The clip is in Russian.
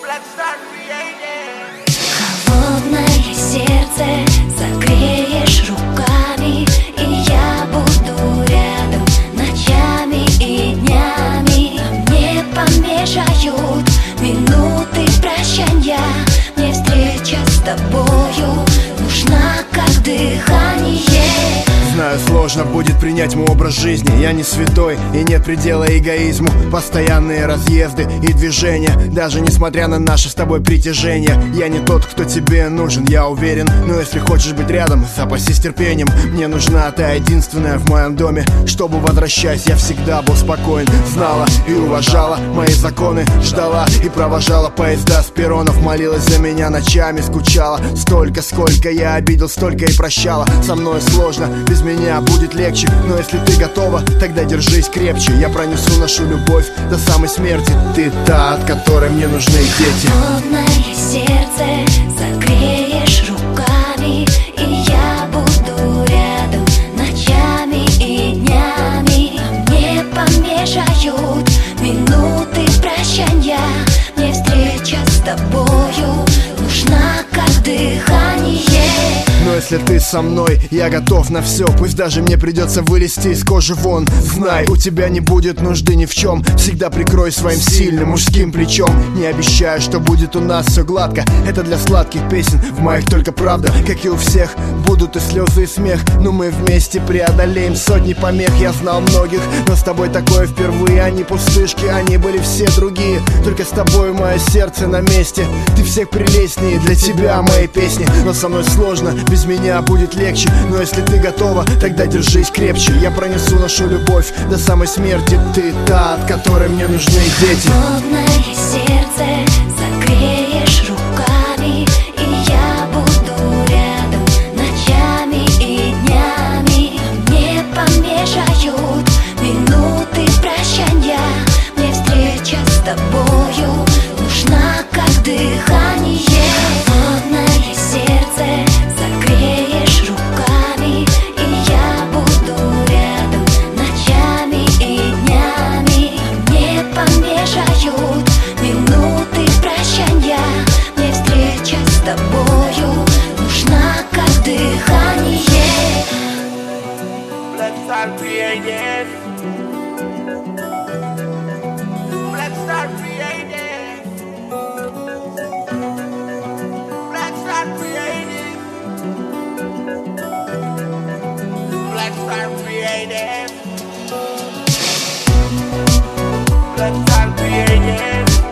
Холодное сердце согреешь руками, и я буду рядом ночами и днями. Мне помешают минуты прощания, мне встреча с тобою нужна как дыхание. Знаю, сложно будет принять мой образ жизни. Я не святой и нет предела эгоизму. Постоянные разъезды и движения, даже несмотря на наше с тобой притяжение. Я не тот, кто тебе нужен, я уверен. Но если хочешь быть рядом, запасись терпением. Мне нужна та единственная в моем доме, чтобы, возвращаясь, я всегда был спокоен. Знала и уважала мои законы, ждала и провожала поезда с перронов. Молилась за меня ночами, скучала. Столько, сколько я обидел, столько и прощала. Со мной сложно, без меня будет легче. Но если ты готова, тогда держись крепче. Я пронесу нашу любовь до самой смерти. Ты та, от которой мне нужны дети. Холодное сердце согреешь руками, и я буду рядом ночами и днями. Мне помешают минуты прощания, мне встреча с тобою нужна как дыхание. Но если ты со мной, я готов на все. Пусть даже мне придется вылезти из кожи вон. Знай, у тебя не будет нужды ни в чем. Всегда прикрой своим сильным мужским плечом. Не обещаю, что будет у нас все гладко. Это для сладких песен, в моих только правда. Как и у всех, будут и слезы, и смех. Но мы вместе преодолеем сотни помех. Я знал многих, но с тобой такое впервые. Они пустышки, они были все другие. Только с тобой мое сердце на месте. Ты всех прелестнее, для тебя мои песни. Но со мной сложно, без меня будет легче. Но если ты готова, тогда держись крепче. Я пронесу нашу любовь до самой смерти. Ты та, от которой мне нужны дети. Холодное сердце согреешь руками, и я буду рядом ночами и днями. Мне помешают минуты прощания, мне встреча с тобою нужна как дыхание. Холодное сердце согреешь руками, и я буду рядом ночами и днями. Мне помешают минуты прощания, мне встреча с тобою нужна как дыхание. Let's start creating. Let's start creating. Let's start creating. Let's start creating. Let's start creating.